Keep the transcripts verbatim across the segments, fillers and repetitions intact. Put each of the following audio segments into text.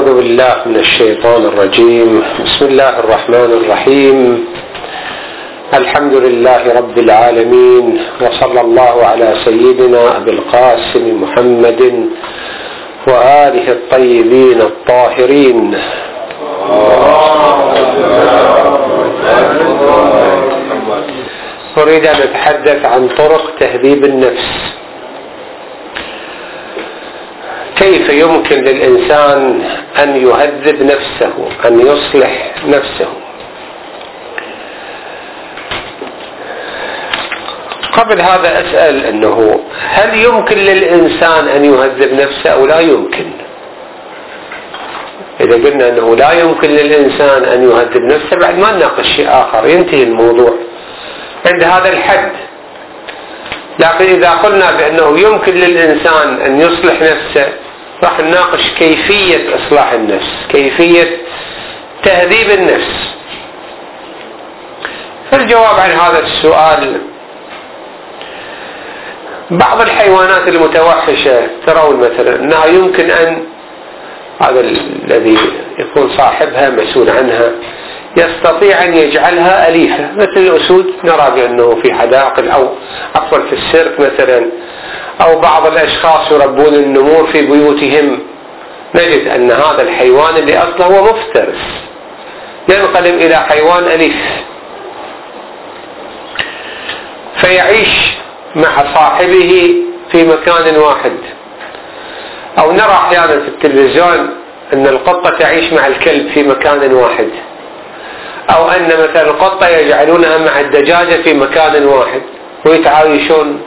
أعوذ بالله من الشيطان الرجيم. بسم الله الرحمن الرحيم. الحمد لله رب العالمين، وصلى الله على سيدنا أبي القاسم محمد وآله الطيبين الطاهرين. أريد أن أتحدث عن طرق تهذيب النفس. كيف يمكن للإنسان أن يهذب نفسه، أن يصلح نفسه؟ قبل هذا أسأل أنه هل يمكن للإنسان أن يهذب نفسه أو لا يمكن؟ إذا قلنا أنه لا يمكن للإنسان أن يهذب نفسه بعد ما نناقش شيء آخر، ينتهي الموضوع عند هذا الحد. لكن إذا قلنا بأنه يمكن للإنسان أن يصلح نفسه، راح نناقش كيفية إصلاح النفس، كيفية تهذيب النفس. فالجواب عن هذا السؤال: بعض الحيوانات المتوحشة ترون مثلا أنها يمكن أن هذا الذي يكون صاحبها مسؤول عنها يستطيع أن يجعلها أليفة، مثل الأسود نرى بأنه في حدائق أو أفضل في السيرك مثلا، أو بعض الأشخاص يربون النمور في بيوتهم، نجد أن هذا الحيوان اللي أصله هو مفترس ينقلب إلى حيوان أليف فيعيش مع صاحبه في مكان واحد. أو نرى أحيانا في التلفزيون أن القطة تعيش مع الكلب في مكان واحد، أو أن مثلا القطة يجعلونها مع الدجاجة في مكان واحد ويتعايشون.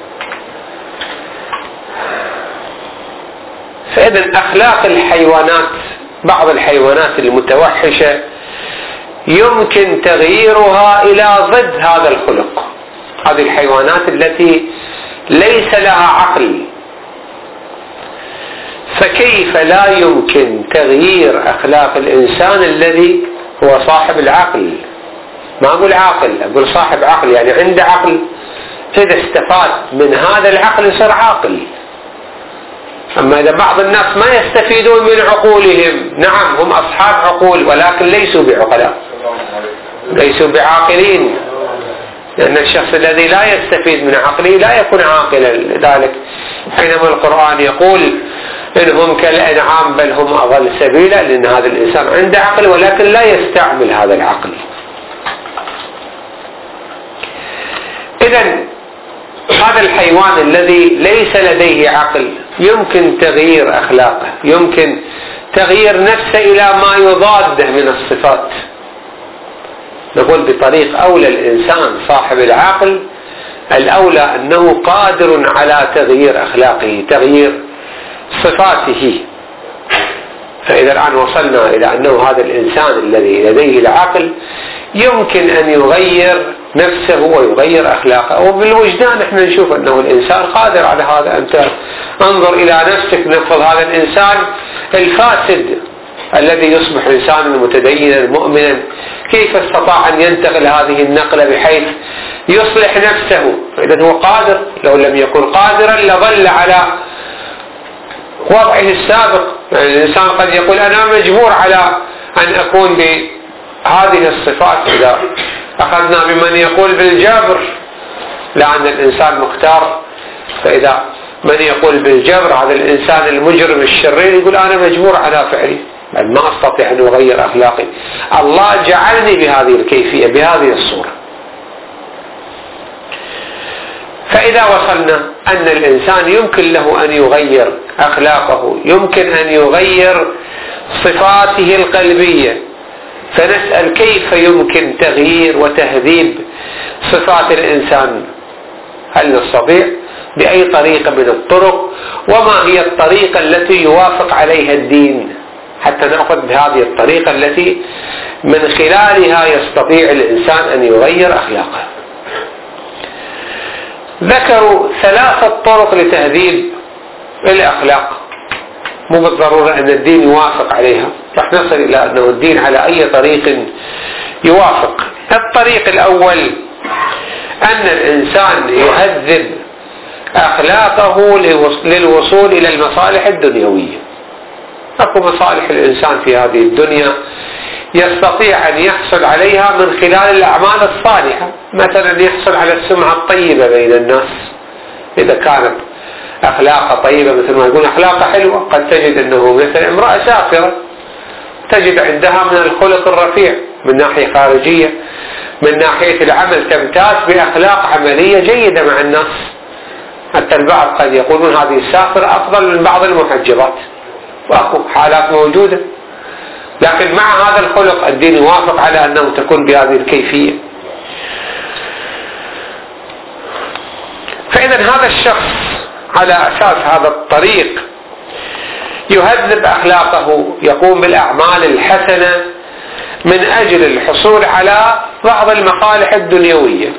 فإذا أخلاق الحيوانات، بعض الحيوانات المتوحشة يمكن تغييرها إلى ضد هذا الخلق. هذه الحيوانات التي ليس لها عقل، فكيف لا يمكن تغيير أخلاق الإنسان الذي هو صاحب العقل؟ ما أقول عاقل، أقول صاحب عقل، يعني عنده عقل. إذا استفاد من هذا العقل يصير عاقل. أما إذا بعض الناس ما يستفيدون من عقولهم، نعم هم أصحاب عقول ولكن ليسوا بعقلاء، ليسوا بعاقلين، لأن الشخص الذي لا يستفيد من عقله لا يكون عاقلا. لذلك حينما القرآن يقول إنهم كالأنعام بل هم أضل سبيلا، لأن هذا الإنسان عنده عقل ولكن لا يستعمل هذا العقل. إذن هذا الحيوان الذي ليس لديه عقل يمكن تغيير أخلاقه، يمكن تغيير نفسه إلى ما يضاده من الصفات. نقول بطريق أولى الإنسان صاحب العقل الأولى أنه قادر على تغيير أخلاقه، تغيير صفاته. فإذا الآن وصلنا إلى أنه هذا الإنسان الذي لديه العقل يمكن أن يغير نفسه ويغير أخلاقه. وبالوجدان احنا نشوف أنه الإنسان قادر على هذا. أنت انظر إلى نفسك، نفرض هذا الإنسان الفاسد الذي يصبح إنسانا متدينا مؤمنا، كيف استطاع أن ينتقل هذه النقلة بحيث يصلح نفسه؟ فإذا هو قادر. لو لم يكن قادرا لظل على وضعه السابق. يعني الإنسان قد يقول أنا مجبور على أن أكون بهذه الصفات. إذا أخذنا بمن يقول بالجبر، لأن الإنسان مختار، فإذا من يقول بالجبر هذا الإنسان المجرم الشرير يقول أنا مجبور على فعلي، بل ما أستطيع أن أغير أخلاقي، الله جعلني بهذه الكيفية بهذه الصورة. فإذا وصلنا أن الإنسان يمكن له أن يغير أخلاقه، يمكن أن يغير صفاته القلبية، فنسأل كيف يمكن تغيير وتهذيب صفات الإنسان؟ هل نستطيع؟ بأي طريقة من الطرق؟ وما هي الطريقة التي يوافق عليها الدين حتى نأخذ بهذه الطريقة التي من خلالها يستطيع الإنسان أن يغير أخلاقه؟ ذكروا ثلاثة طرق لتهذيب الأخلاق، مو بالضرورة أن الدين يوافق عليها، رح نصل إلى أنه الدين على أي طريق يوافق. الطريق الأول أن الإنسان يهذب أخلاقه للوصول إلى المصالح الدنيوية. أكو مصالح الإنسان في هذه الدنيا يستطيع أن يحصل عليها من خلال الأعمال الصالحة، مثلا يحصل على السمعة الطيبة بين الناس إذا كانت أخلاقه طيبة، مثل ما يقول أخلاقه حلوة. قد تجد أنه مثل امرأة سافرة تجد عندها من الخلق الرفيع من ناحية خارجية، من ناحية العمل تمتاز بأخلاق عملية جيدة مع الناس. حتى البعض قد يقولون هذه السافرة أفضل من بعض المحجبات، وأكو حالات موجودة. لكن مع هذا الخلق الدين يوافق على أنه تكون بهذه الكيفية. فإذا هذا الشخص على أساس هذا الطريق يهذب أخلاقه، يقوم بالأعمال الحسنة من أجل الحصول على بعض المصالح الدنيوية،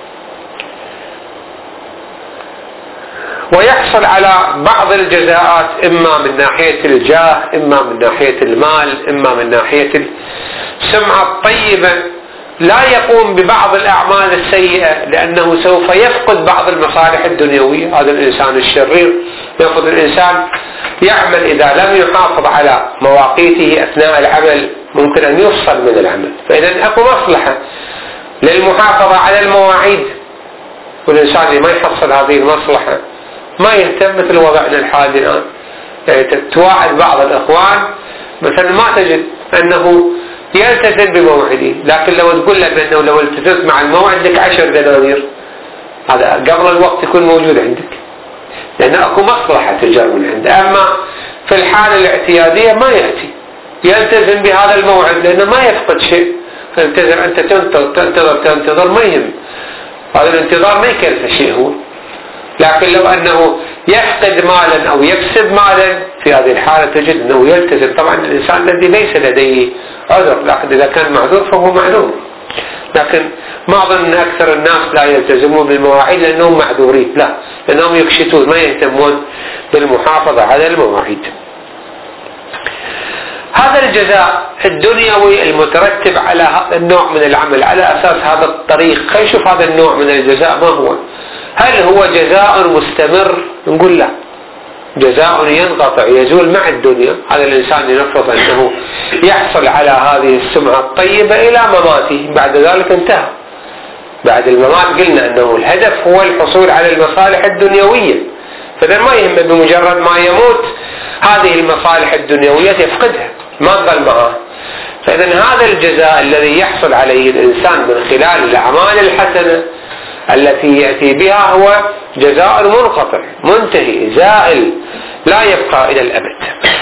ويحصل على بعض الجزاءات، إما من ناحية الجاه، إما من ناحية المال، إما من ناحية السمعة الطيبة. لا يقوم ببعض الأعمال السيئة لأنه سوف يفقد بعض المصالح الدنيوية. هذا الإنسان الشرير يأخذ الإنسان يعمل، إذا لم يحافظ على مواقيته أثناء العمل ممكن أن يفصل من العمل. فإذا أكو مصلحة للمحافظة على المواعيد، والإنسان اللي ما يحصل هذه المصلحة ما يهتم، مثل وضعنا الحالي الآن. يعني تواعد بعض الإخوان مثلا ما تجد أنه يلتزم بموعده، لكن لو تقول لك أنه لو التزمت مع الموعد لك عشر دنانير، هذا قبل الوقت يكون موجود عندك، لأن أكو مصلحة تجار من عنده. أما في الحالة الاعتيادية ما يأتي يلتزم بهذا الموعد لأنه ما يفقد شيء. فالتزم أنت تنتظر تنتظر تنتظر ما يهم، هذا الانتظار ما يكلف شيء هو. لكن لو أنه يفقد مالا أو يكسب مالا، في هذه الحالة تجد أنه يلتزم. طبعا الإنسان الذي ليس لديه عذر، لكن إذا كان معذور فهو معذور. لكن ما أظن أن أكثر الناس لا يلتزمون بالمواعيد لأنهم معذورين، لا، لأنهم يكشتون ما يهتمون بالمحافظة على المواعيد. هذا الجزاء الدنيوي المترتب على هذا النوع من العمل على أساس هذا الطريق، خلينا نشوف هذا النوع من الجزاء ما هو. هل هو جزاء مستمر؟ نقول لا، جزاء ينقطع يزول مع الدنيا. هذا الإنسان ينفض أنه يحصل على هذه السمعة الطيبة إلى مماته، بعد ذلك انتهى. بعد الممات قلنا أنه الهدف هو الحصول على المصالح الدنيوية، فإذا ما يهم بمجرد ما يموت هذه المصالح الدنيوية يفقدها، ما تظل معه. فإذا هذا الجزاء الذي يحصل عليه الإنسان من خلال الأعمال الحسنة التي يأتي بها هو جزاء منقطع منتهي زائل لا يبقى إلى الأبد.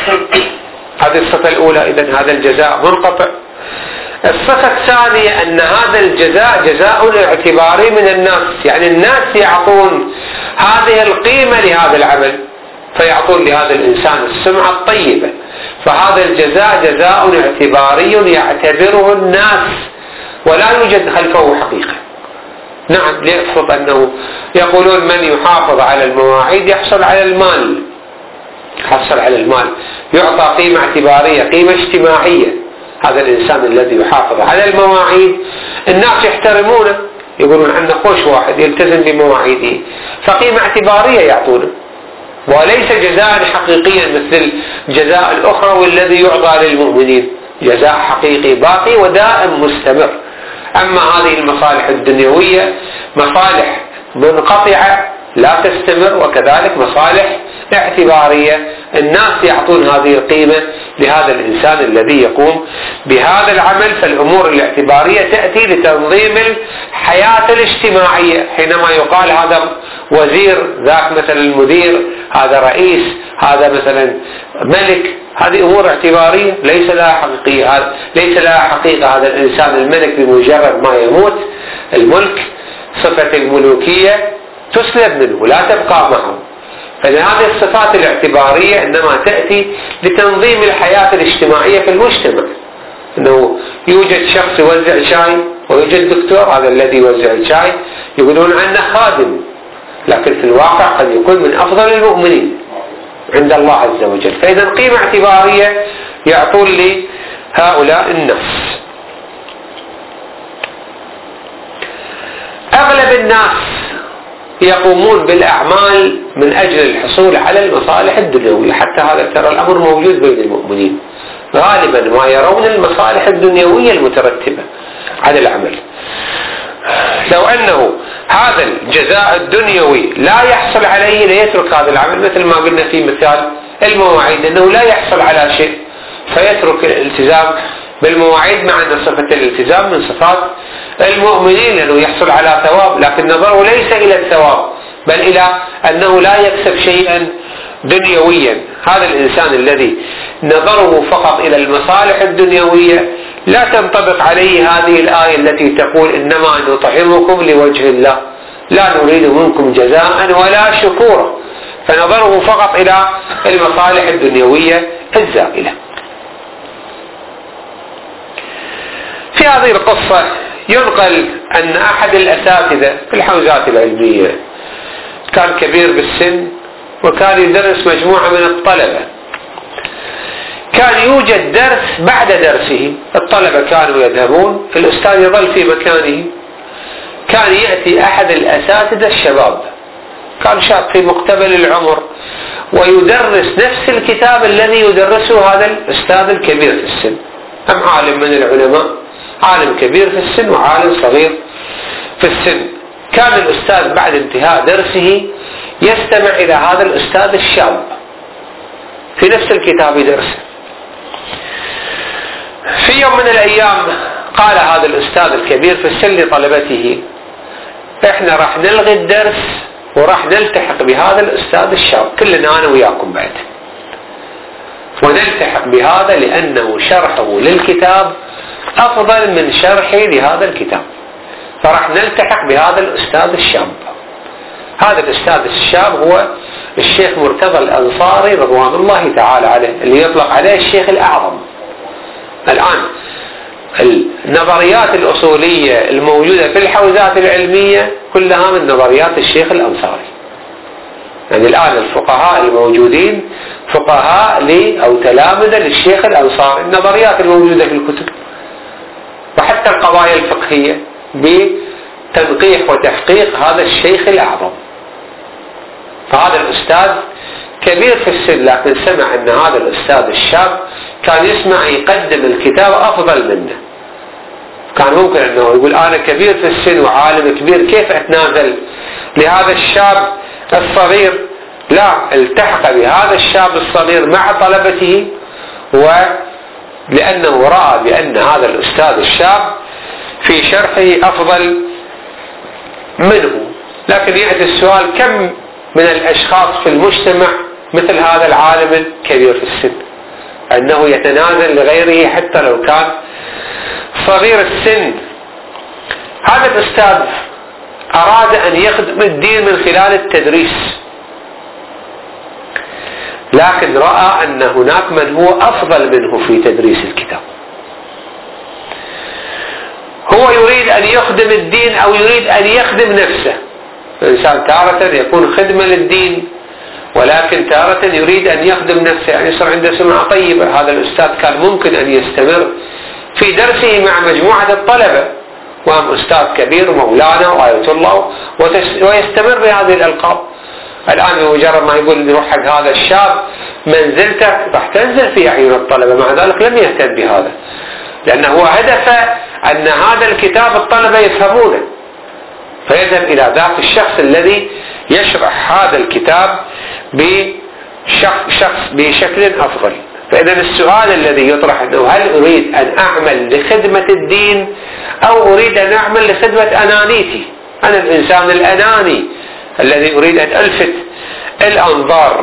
هذه الصفة الأولى، إذن هذا الجزاء منقطع. الصفة الثانية أن هذا الجزاء جزاء اعتباري من الناس، يعني الناس يعطون هذه القيمة لهذا العمل، فيعطون لهذا الإنسان السمعة الطيبة. فهذا الجزاء جزاء اعتباري يعتبره الناس ولا يوجد خلفه حقيقة. نعم، ليفرض أنه يقولون من يحافظ على المواعيد يحصل على المال، يحصل على المال، يعطى قيمة اعتبارية، قيمة اجتماعية. هذا الإنسان الذي يحافظ على المواعيد الناس يحترمونه، يقولون عنه خوش واحد يلتزم بمواعيده، فقيمة اعتبارية يعطونه، وليس جزاء حقيقيا مثل الجزاء الأخروي الذي يعطى للمؤمنين، جزاء حقيقي باقي ودائم مستمر. أما هذه المصالح الدنيوية مصالح منقطعة لا تستمر، وكذلك مصالح اعتبارية، الناس يعطون هذه القيمة لهذا الإنسان الذي يقوم بهذا العمل. فالأمور الاعتبارية تأتي لتنظيم الحياة الاجتماعية، حينما يقال هذا وزير، ذاك مثلا المدير، هذا رئيس، هذا مثلا ملك، هذه أمور اعتبارية ليس لها حقيقية، هذا ليس لها حقيقة. هذا الإنسان الملك بمجرد ما يموت الملك، صفة الملوكية تسلب منه لا تبقى معه. فهذه الصفات الاعتبارية إنما تأتي لتنظيم الحياة الاجتماعية في المجتمع. إنه يوجد شخص يوزع شاي ويوجد دكتور، هذا الذي يوزع الشاي يقولون عنه خادم، لكن في الواقع قد يكون من أفضل المؤمنين عند الله عز وجل. فإذا قيمة اعتبارية يعطون لهؤلاء الناس. أغلب الناس يقومون بالأعمال من أجل الحصول على المصالح الدنيوية. حتى هذا ترى الأمر موجود بين المؤمنين، غالبا ما يرون المصالح الدنيوية المترتبة على العمل. لو أنه هذا الجزاء الدنيوي لا يحصل عليه ليترك هذا العمل، مثل ما قلنا في مثال المواعيد أنه لا يحصل على شيء فيترك الالتزام بالمواعيد، مع أن صفة الالتزام من صفات المؤمنين لأنه يحصل على ثواب، لكن نظره ليس إلى الثواب بل إلى أنه لا يكسب شيئا دنيويا. هذا الإنسان الذي نظره فقط إلى المصالح الدنيوية لا تنطبق عليه هذه الآية التي تقول إنما نطعمكم لوجه الله لا نريد منكم جزاء ولا شكورا، فنظره فقط إلى المصالح الدنيوية الزائلة. في هذه القصة ينقل أن أحد الأساتذة في الحوزات العلمية كان كبير بالسن وكان يدرس مجموعة من الطلبة. كان يوجد درس بعد درسه، الطلبة كانوا يذهبون، الأستاذ يظل في مكانه. كان يأتي أحد الأساتذة الشباب، كان شاب في مقتبل العمر، ويدرس نفس الكتاب الذي يدرسه هذا الأستاذ الكبير في السن. أم عالم من العلماء، عالم كبير في السن وعالم صغير في السن. كان الأستاذ بعد انتهاء درسه يستمع إلى هذا الأستاذ الشاب في نفس الكتاب يدرسه. في يوم من الأيام قال هذا الأستاذ الكبير في السن لطلبته: إحنا راح نلغي الدرس وراح نلتحق بهذا الأستاذ الشاب كلنا أنا وياكم بعد، ونلتحق بهذا لأنه شرحه للكتاب أفضل من شرحي لهذا الكتاب، فراح نلتحق بهذا الأستاذ الشاب. هذا الأستاذ الشاب هو الشيخ مرتضى الأنصاري رضوان الله تعالى عليه، اللي يطلق عليه الشيخ الأعظم. الآن النظريات الأصولية الموجودة في الحوزات العلمية كلها من نظريات الشيخ الأنصاري. يعني الآن الفقهاء الموجودين فقهاء لي أو تلامذة للشيخ الأنصاري، النظريات الموجودة في الكتب وحتى القضايا الفقهية بتنقيح وتحقيق هذا الشيخ الأعظم. فهذا الأستاذ كبير في السن، لكن سمع أن هذا الأستاذ الشاب كان يسمع يقدم الكتاب أفضل منه. كان ممكن أنه يقول أنا كبير في السن وعالم كبير، كيف أتنازل لهذا الشاب الصغير؟ لا، التحق بهذا الشاب الصغير مع طلبته، ولأنه رأى بأن هذا الأستاذ الشاب في شرحه أفضل منه. لكن يأتي السؤال: كم من الأشخاص في المجتمع مثل هذا العالم الكبير في السن، أنه يتنازل لغيره حتى لو كان صغير السن؟ هذا الأستاذ أراد أن يخدم الدين من خلال التدريس، لكن رأى أن هناك من هو أفضل منه في تدريس الكتاب. هو يريد أن يخدم الدين أو يريد أن يخدم نفسه. الإنسان تارة يكون خدمة للدين، ولكن تارة يريد أن يخدم نفسه، يعني يصير عنده سمعة طيبة. هذا الأستاذ كان ممكن أن يستمر في درسه مع مجموعة الطلبة، وهم أستاذ كبير مولانا وآية الله، ويستمر بهذه الألقاب. الآن بمجرد ما يقول نروح حق هذا الشاب منزلته راح تنزل في أعين الطلبة، مع ذلك لم يهتم بهذا، لأنه هو هدفه أن هذا الكتاب الطلبة يفهمونه، فيذهب إلى ذاك الشخص الذي يشرح هذا الكتاب بشخص بشكل أفضل. فإذا السؤال الذي يطرح أنه هل أريد أن أعمل لخدمة الدين أو أريد أن أعمل لخدمة أنانيتي؟ أنا الإنسان الأناني الذي أريد أن ألفت الأنظار.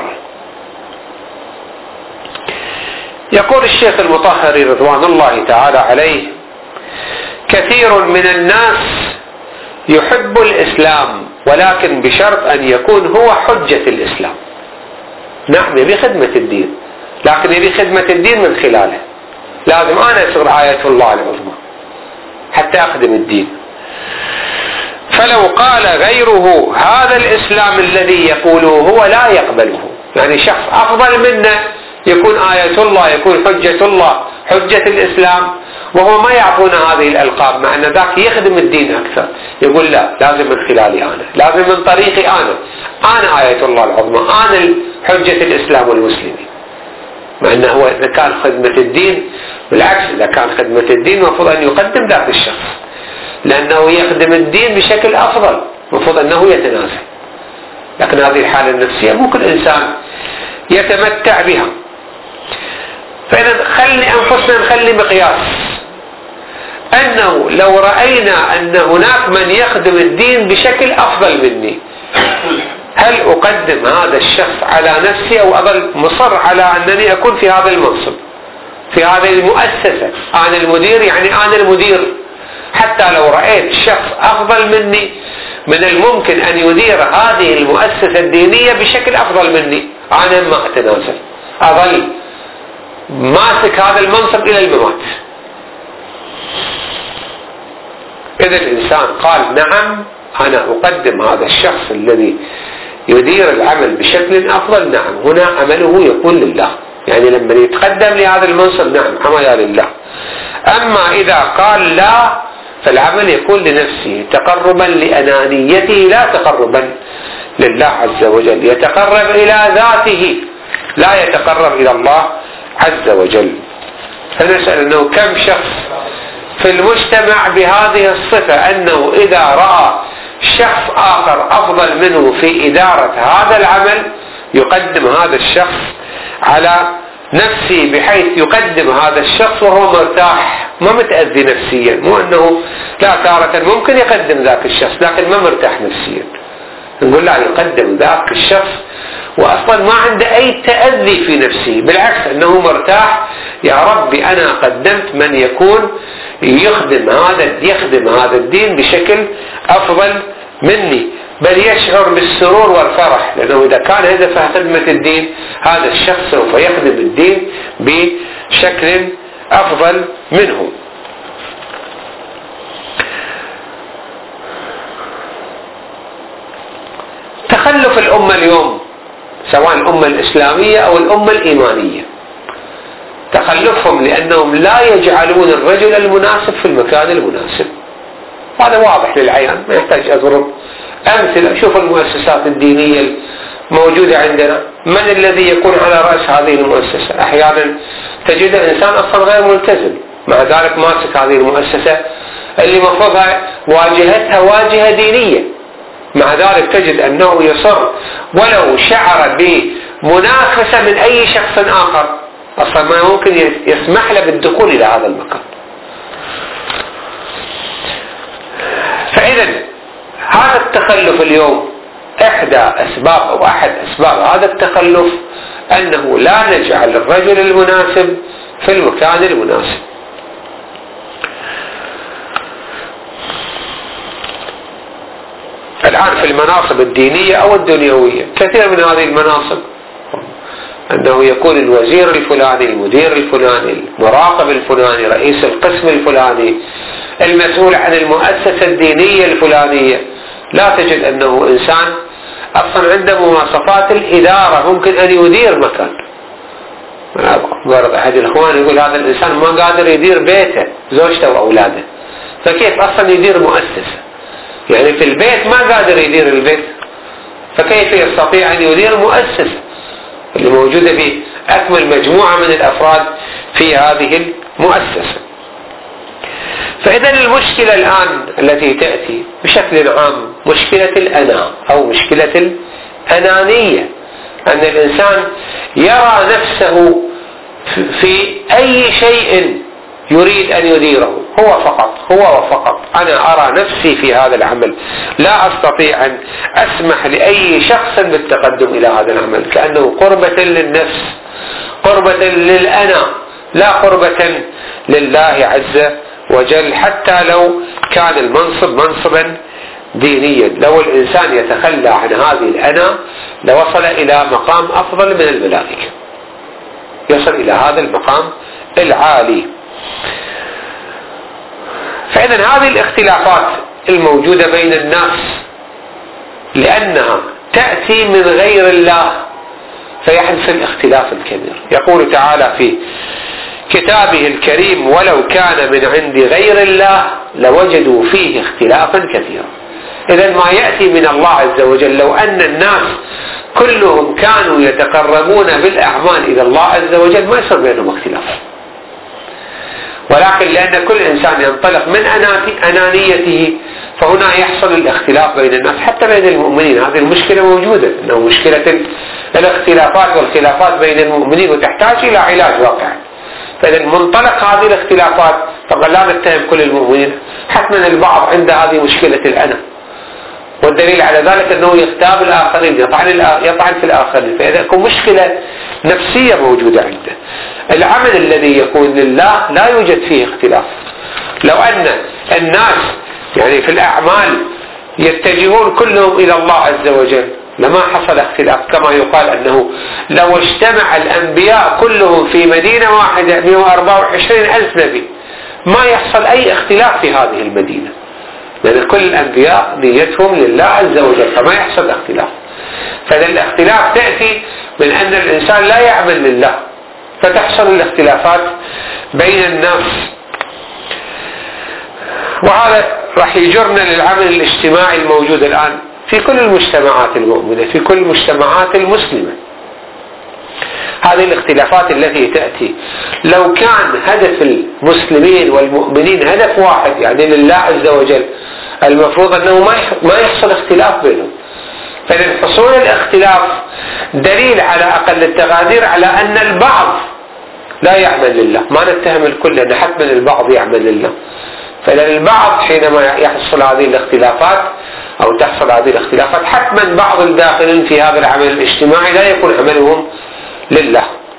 يقول الشيخ المطهري رضوان الله تعالى عليه: كثير من الناس يحب الإسلام ولكن بشرط أن يكون هو حجة الإسلام. نعم، يبي خدمة الدين، لكن يبي خدمة الدين من خلاله. لازم أنا أصير آية الله العظمى حتى أخدم الدين. فلو قال غيره هذا الإسلام الذي يقوله هو لا يقبله، يعني شخص أفضل منه يكون آية الله، يكون حجة الله، حجة الإسلام، وهو ما يعطونا هذه الألقاب، مع أن ذاك يخدم الدين أكثر. يقول لا، لازم من خلالي أنا، لازم من طريقي أنا، أنا آية الله العظمى، أنا حجة الإسلام والمسلمين. مع أنه هو إذا كان خدمة الدين، بالعكس، إذا كان خدمة الدين المفروض أن يقدم ذاك الشخص، لأنه يخدم الدين بشكل أفضل، المفروض أنه يتنازل. لكن هذه الحالة النفسية مو كل إنسان يتمتع بها. فإذا خلي أنفسنا نخلي مقياس أنه لو رأينا أن هناك من يخدم الدين بشكل أفضل مني، هل أقدم هذا الشخص على نفسي أو أظل مصر على أنني أكون في هذا المنصب، في هذه المؤسسة؟ أنا المدير، يعني أنا المدير. حتى لو رأيت شخص أفضل مني، من الممكن أن يدير هذه المؤسسة الدينية بشكل أفضل مني، أنا ما أتنازل، أظل ماسك هذا المنصب إلى الممات. إذا الإنسان قال نعم أنا أقدم هذا الشخص الذي يدير العمل بشكل أفضل، نعم، هنا عمله يكون لله، يعني لما يتقدم لهذا المنصب نعم عمله لله. أما إذا قال لا، فالعمل يكون لنفسه، تقربا لأنانيته لا تقربا لله عز وجل، يتقرب إلى ذاته لا يتقرب إلى الله عز وجل. فنسأل أنه كم شخص في المجتمع بهذه الصفة، أنه إذا رأى شخص آخر أفضل منه في إدارة هذا العمل يقدم هذا الشخص على نفسه، بحيث يقدم هذا الشخص وهو مرتاح، ما متأذي نفسيا. مو أنه لا، تارة ممكن يقدم ذاك الشخص لكن ما مرتاح نفسيا، نقول لا، يقدم ذاك الشخص وأصلا ما عنده أي تأذي في نفسه، بالعكس أنه مرتاح، يا ربي أنا قدمت من يكون يخدم هذا يخدم هذا الدين بشكل أفضل مني، بل يشعر بالسرور والفرح، لأنه إذا كان هدفه خدمة الدين هذا الشخص سوف يخدم الدين بشكل أفضل منه. تخلف الأمة اليوم، سواء الأمة الإسلامية أو الأمة الإيمانية، تخلفهم لأنهم لا يجعلون الرجل المناسب في المكان المناسب. هذا واضح للعيان، ما يحتاج أضرب أمثلة. شوف المؤسسات الدينية الموجودة عندنا، من الذي يكون على رأس هذه المؤسسة؟ أحيانا تجد إنسان أصلا غير ملتزم، مع ذلك ماسك هذه المؤسسة اللي مفروضها واجهتها واجهة دينية، مع ذلك تجد أنه يصر ولو شعر بمنافسة من أي شخص آخر، أصلا ما ممكن يسمح له بالدخول إلى هذا المكان. فإذا هذا التخلف اليوم إحدى أسباب أو أحد أسباب هذا التخلف أنه لا نجعل الرجل المناسب في المكان المناسب. الآن في المناصب الدينية أو الدنيوية كثير من هذه المناصب أنه يكون الوزير الفلاني، المدير الفلاني، المراقب الفلاني، رئيس القسم الفلاني، المسؤول عن المؤسسة الدينية الفلانية. لا تجد أنه إنسان أصلا عنده مواصفات الإدارة، ممكن أن يدير مكان. برضه أحد الإخوان يقول هذا الإنسان ما قادر يدير بيته، زوجته وأولاده، فكيف أصلا يدير مؤسسة؟ يعني في البيت ما قادر يدير البيت، فكيف يستطيع أن يدير مؤسسة اللي موجودة في أكمل مجموعة من الأفراد في هذه المؤسسة؟ فإذا المشكلة الآن التي تأتي بشكل عام مشكلة الأنا أو مشكلة الأنانية، أن الإنسان يرى نفسه في أي شيء يريد أن يديره هو فقط، هو وفقط. أنا أرى نفسي في هذا العمل، لا أستطيع أن أسمح لأي شخص بالتقدم إلى هذا العمل، كأنه قربة للنفس، قربة للأنا، لا قربة لله عز وجل. حتى لو كان المنصب منصبا دينيا، لو الإنسان يتخلى عن هذه الأنا لوصل إلى مقام أفضل من الملائكة، يصل إلى هذا المقام العالي. فإذا هذه الاختلافات الموجودة بين الناس لأنها تأتي من غير الله فيحدث الاختلاف الكبير. يقول تعالى في كتابه الكريم ولو كان من عند غير الله لوجدوا فيه اختلافا كثيرا. إذا ما يأتي من الله عز وجل لو أن الناس كلهم كانوا يتقربون بالأعمال إلى الله عز وجل ما يصير بينهم اختلاف، ولكن لأن كل إنسان ينطلق من أنانيته فهنا يحصل الاختلاف بين الناس حتى بين المؤمنين. هذه المشكلة موجودة، أنه مشكلة الاختلافات والخلافات بين المؤمنين وتحتاج إلى علاج واقعي. فإذا منطلق هذه الاختلافات طبعا لا نتهم كل المؤمنين، حتما البعض عنده هذه مشكلة الأنا، والدليل على ذلك أنه يغتاب الآخرين، يطعن, يطعن في الآخرين، فإذا يكون مشكلة نفسية موجودة عنده. العمل الذي يكون لله لا يوجد فيه اختلاف. لو أن الناس يعني في الأعمال يتجهون كلهم إلى الله عز وجل لما حصل اختلاف، كما يقال أنه لو اجتمع الأنبياء كلهم في مدينة واحدة مئة وأربعة وعشرين ألف نبي ما يحصل أي اختلاف في هذه المدينة، لأن كل الأنبياء نيتهم لله عز وجل فما يحصل اختلاف. فإذا الاختلاف تأتي من أن الإنسان لا يعمل لله فتحصل الاختلافات بين الناس، وهذا راح يجرنا للعمل الاجتماعي الموجود الآن في كل المجتمعات المؤمنة، في كل المجتمعات المسلمة. هذه الاختلافات التي تأتي لو كان هدف المسلمين والمؤمنين هدف واحد يعني لله عز وجل المفروض أنه ما يحصل اختلاف بينهم. فإن حصول الاختلاف دليل على أقل التقادير على أن البعض لا يعمل لله، ما نتهم الكل لأن حتما البعض يعمل لله. فإذا البعض حينما يحصل هذه الاختلافات أو تحصل هذه الاختلافات حتما بعض الداخلين في هذا العمل الاجتماعي لا يكون عملهم لله.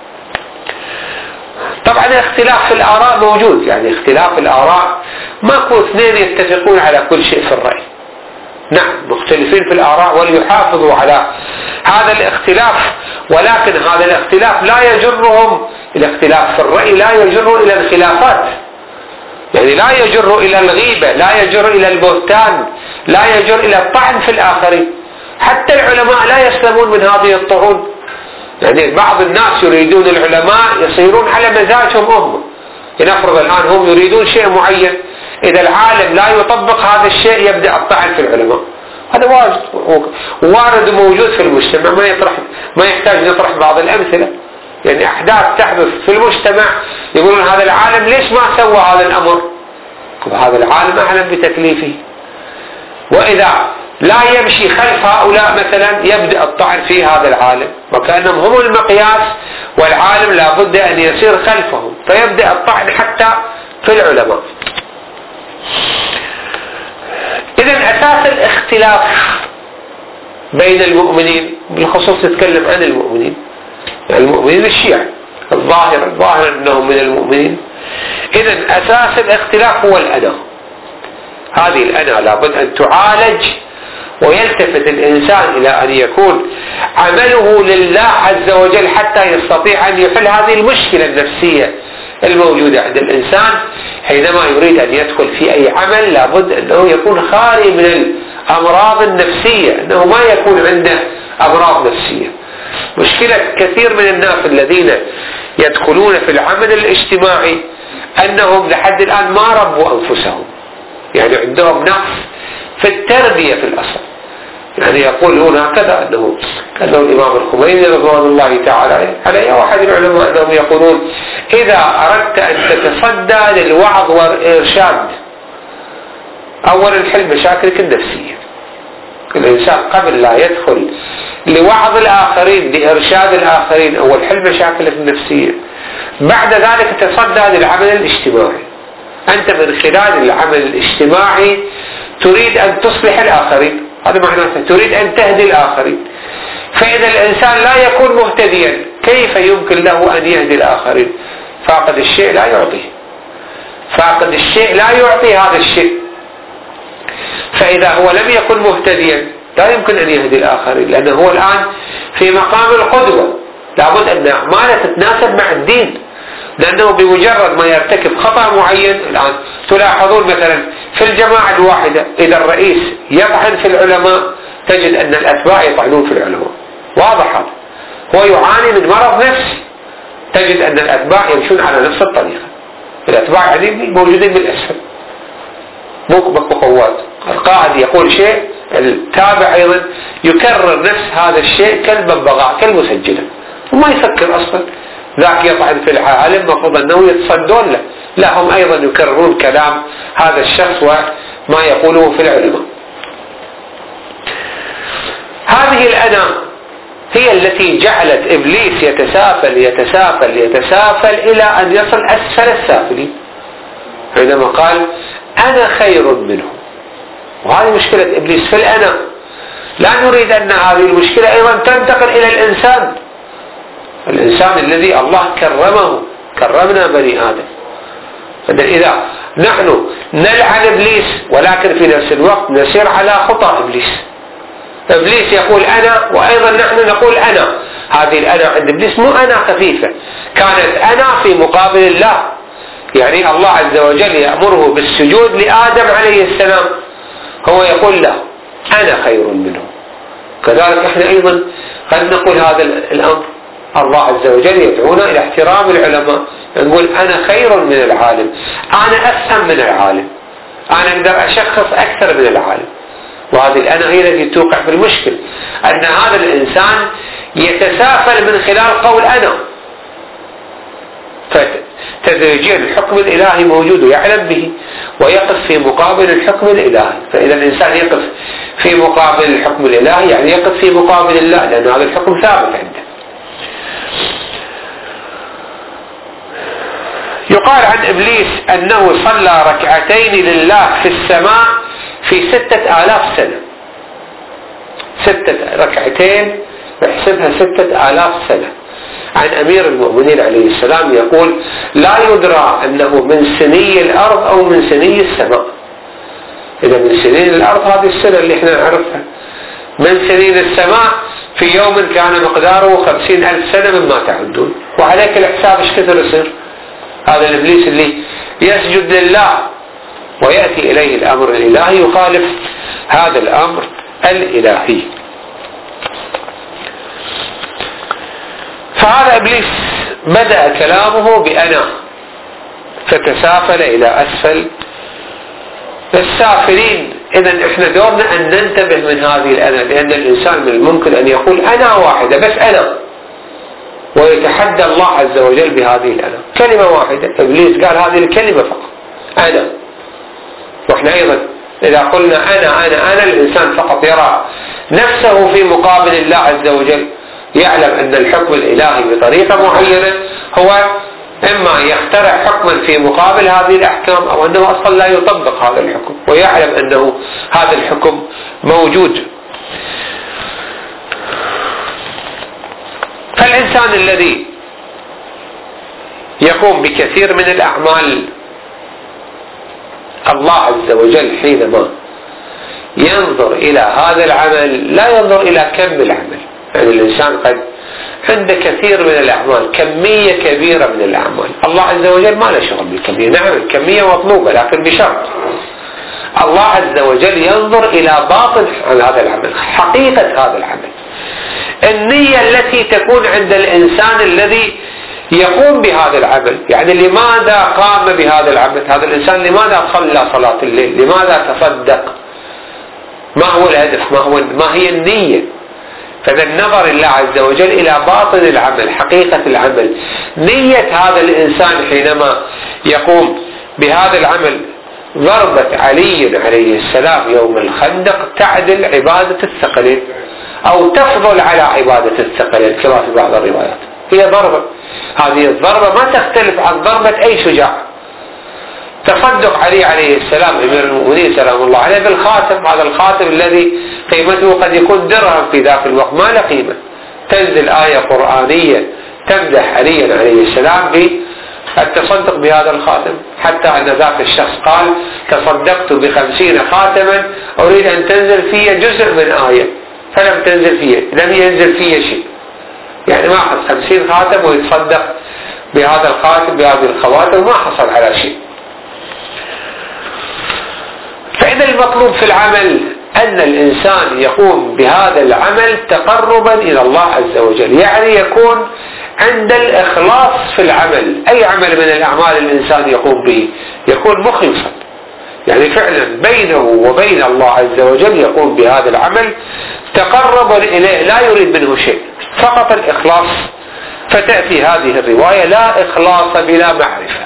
طبعا الاختلاف في الآراء موجود، يعني اختلاف الآراء ماكو اثنين يتفقون على كل شيء في الرأي، نعم مختلفين في الآراء وليحافظوا على هذا الاختلاف، ولكن هذا الاختلاف لا يجرهم، الاختلاف في الرأي لا يجر إلى الخلافات، يعني لا يجر إلى الغيبة، لا يجر إلى البهتان، لا يجر إلى الطعن في الآخرين. حتى العلماء لا يسلمون من هذه الطعون، يعني بعض الناس يريدون العلماء يصيرون على مزاجهم هم، لنفرض الآن هم يريدون شيء معين، إذا العالم لا يطبق هذا الشيء يبدأ الطعن في العلماء. هذا واجد وارد وموجود في المجتمع، ما يطرح ما يحتاج نطرح بعض الأمثلة، يعني أحداث تحدث في المجتمع يقولون هذا العالم ليش ما سوى هذا الأمر؟ هذا العالم أعلم بتكليفه، وإذا لا يمشي خلف هؤلاء مثلا يبدأ الطعن في هذا العالم، وكأنهم هم المقياس والعالم لا بد أن يسير خلفهم، فيبدأ الطعن حتى في العلماء. إذن أساس الاختلاف بين المؤمنين بالخصوص يتكلم عن المؤمنين، يعني المؤمنين الشيعة الظاهر الظاهر أنهم من المؤمنين. إذن أساس الاختلاف هو الأنا، هذه الأنا لابد أن تعالج، ويلتفت الإنسان إلى أن يكون عمله لله عز وجل حتى يستطيع أن يحل هذه المشكلة النفسية الموجودة عند الإنسان. حينما يريد أن يدخل في أي عمل لابد أنه يكون خالي من الأمراض النفسية، أنه ما يكون عنده أمراض نفسية. مشكلة كثير من الناس الذين يدخلون في العمل الاجتماعي أنهم لحد الآن ما ربوا أنفسهم، يعني عندهم نقص في التربية في الأصل. يعني يقولون هكذا أنه أنه الإمام الخميني رضوان الله تعالى عليه واحد العلماء أنهم يقولون إذا أردت أن تتصدى للوعظ والإرشاد أولا حل مشاكلك النفسية. الإنسان قبل لا يدخل لوعظ الآخرين لإرشاد الآخرين أول حل مشاكلك النفسية، بعد ذلك تصدى للعمل الاجتماعي. أنت من خلال العمل الاجتماعي تريد أن تصلح الآخرين، هذا معناته تريد أن تهدي الآخرين. فإذا الإنسان لا يكون مهتديا كيف يمكن له أن يهدي الآخرين؟ فاقد الشيء لا يعطيه، فاقد الشيء لا يعطي هذا الشيء. فإذا هو لم يكن مهتديا لا يمكن أن يهدي الآخرين، لأنه هو الآن في مقام القدوة، لابد أن أعماله تتناسب مع الدين، لأنه بمجرد ما يرتكب خطأ معين. الآن تلاحظون مثلا في الجماعة الواحدة إذا الرئيس يطعن في العلماء تجد أن الأتباع يطعنون في العلماء، واضح هذا، هو يعاني من مرض نفسي، تجد أن الأتباع يمشون على نفس الطريقة. الأتباع يعني موجودين بالأسفل، مو بقوات. القائد يقول شيء، التابع أيضا يكرر نفس هذا الشيء كالببغاء كالمسجلة، وما يفكر أصلا. ذاك يطعن في العالم مفروض أنه يتصدون له، لا هم أيضا يكررون كلام هذا الشخص وما يقوله في العلماء. حهذه الأنا هي التي جعلت إبليس يتسافل يتسافل يتسافل إلى أن يصل أسفل السافلين، عندما قال أنا خير منه. وهذه مشكلة إبليس في الأنا. لا نريد أن هذه المشكلة أيضا تنتقل إلى الإنسان، الإنسان الذي الله كرمه، كرمنا بني آدم. إذا نحن نلعن إبليس ولكن في نفس الوقت نسير على خطى إبليس. إبليس يقول أنا، وأيضا نحن نقول أنا. هذه الأنا عند إبليس مو أنا خفيفة، كانت أنا في مقابل الله. يعني الله عز وجل يأمره بالسجود لآدم عليه السلام، هو يقول له أنا خير منه. كذلك احنا أيضا قد نقول هذا الأمر. الله عز وجل يدعونا إلى احترام العلماء، نقول أنا خير من العالم، أنا أفهم من العالم، أنا أقدر أشخص أكثر من العالم. وهذه الأنا هي التي توقع في المشكل، أن هذا الإنسان يتسافل من خلال قول أنا، فتدريجيا الحكم الإلهي موجود ويعلم به ويقف في مقابل الحكم الإلهي. فإذا الإنسان يقف في مقابل الحكم الإلهي يعني يقف في مقابل الله، لأن هذا الحكم ثابت عنده. يقال عن إبليس أنه صلى ركعتين لله في السماء في ستة آلاف سنة. ستة ركعتين بحسبها ستة آلاف سنة. عن أمير المؤمنين عليه السلام يقول لا يدرى أنه من سني الأرض أو من سني السماء. إذا من سنين الأرض هذه السنة اللي احنا نعرفها، من سنين السماء في يوم كان مقداره خمسين ألف سنة مما تعدون. وعليك الحساب ايش كثر يصير. هذا الإبليس اللي يسجد لله ويأتي إليه الأمر الإلهي يخالف هذا الأمر الإلهي. فهذا إبليس بدأ كلامه بأنا، فتسافل إلى أسفل السافلين. إذن إحنا دورنا أن ننتبه من هذه الأنا، لأن الإنسان من الممكن أن يقول أنا واحدة بس أنا، ويتحدى الله عز وجل بهذه الأنا كلمة واحدة. إبليس قال هذه الكلمة فقط أنا. وإحنا أيضا إذا قلنا أنا أنا أنا الإنسان فقط يرى نفسه في مقابل الله عز وجل، يعلم أن الحكم الإلهي بطريقة معينة هو إما يخترع حكما في مقابل هذه الأحكام، أو أنه أصلا لا يطبق هذا الحكم ويعلم أنه هذا الحكم موجود. فالإنسان الذي يقوم بكثير من الأعمال، الله عز وجل حينما ينظر إلى هذا العمل لا ينظر إلى كم العمل. يعني الإنسان قد عنده كثير من الأعمال، كمية كبيرة من الأعمال، الله عز وجل ما له شغل بالكمية. نعم الكمية مطلوبة لكن بشرط الله عز وجل ينظر إلى باطن هذا العمل، حقيقة هذا العمل، النية التي تكون عند الإنسان الذي يقوم بهذا العمل. يعني لماذا قام بهذا العمل هذا الإنسان؟ لماذا صلى صلاة الليل؟ لماذا تصدق؟ ما هو الهدف؟ ما, هو ما هي النية؟ فإذا النظر الله عز وجل إلى باطن العمل، حقيقة العمل، نية هذا الإنسان حينما يقوم بهذا العمل. ضربة علي عليه السلام يوم الخندق تعدل عبادة الثقلين أو تفضل على عبادة الثقلين كما في بعض الروايات. هي ضربة، هذه الضربة ما تختلف عن ضربة أي شجاع. تصدق علي عليه السلام أمير المؤمنين سلام الله عليه بالخاتم، هذا الخاتم الذي قيمته قد يكون درهم في ذاك الوقت ما له قيمة. تنزل آية قرآنية تمدح علي عليه السلام بالتصدق بهذا الخاتم، حتى أن ذاك الشخص قال تصدقت بخمسين خاتما أريد أن تنزل فيه جزء من آية، فلم تنزل فيه، لم ينزل فيه شيء. يعني ما أخذ خمسين خاتم ويتصدق بهذا الخاتم بهذه الخواتم ما حصل على شيء. فإذا المطلوب في العمل أن الإنسان يقوم بهذا العمل تقربا إلى الله عز وجل، يعني يكون عند الإخلاص في العمل. أي عمل من الأعمال الإنسان يقوم به يكون مخلصا، يعني فعلا بينه وبين الله عز وجل يقوم بهذا العمل تقرب إليه، لا يريد منه شيء، فقط الإخلاص. فتأتي هذه الرواية لا إخلاص بلا معرفة.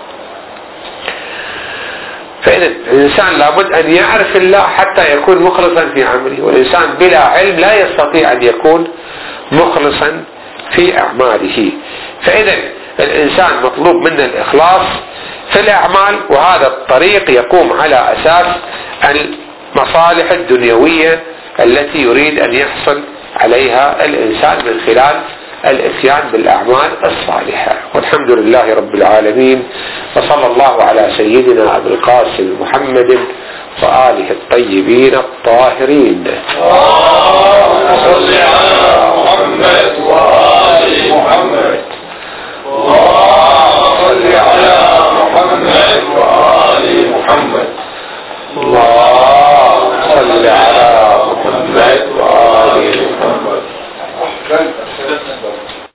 فإذا الإنسان لابد أن يعرف الله حتى يكون مخلصا في عمله، والإنسان بلا علم لا يستطيع أن يكون مخلصا في أعماله. فإذا الإنسان مطلوب منه الإخلاص في الأعمال، وهذا الطريق يقوم على أساس المصالح الدنيوية التي يريد أن يحصل عليها الإنسان من خلال الاتيان بالأعمال الصالحة. والحمد لله رب العالمين، وصلى الله على سيدنا أبي القاسم محمد وآله الطيبين الطاهرين. اللهم صل على محمد وآل محمد. اللهم صل على محمد وآل محمد. اللهم صل على محمد وآل محمد.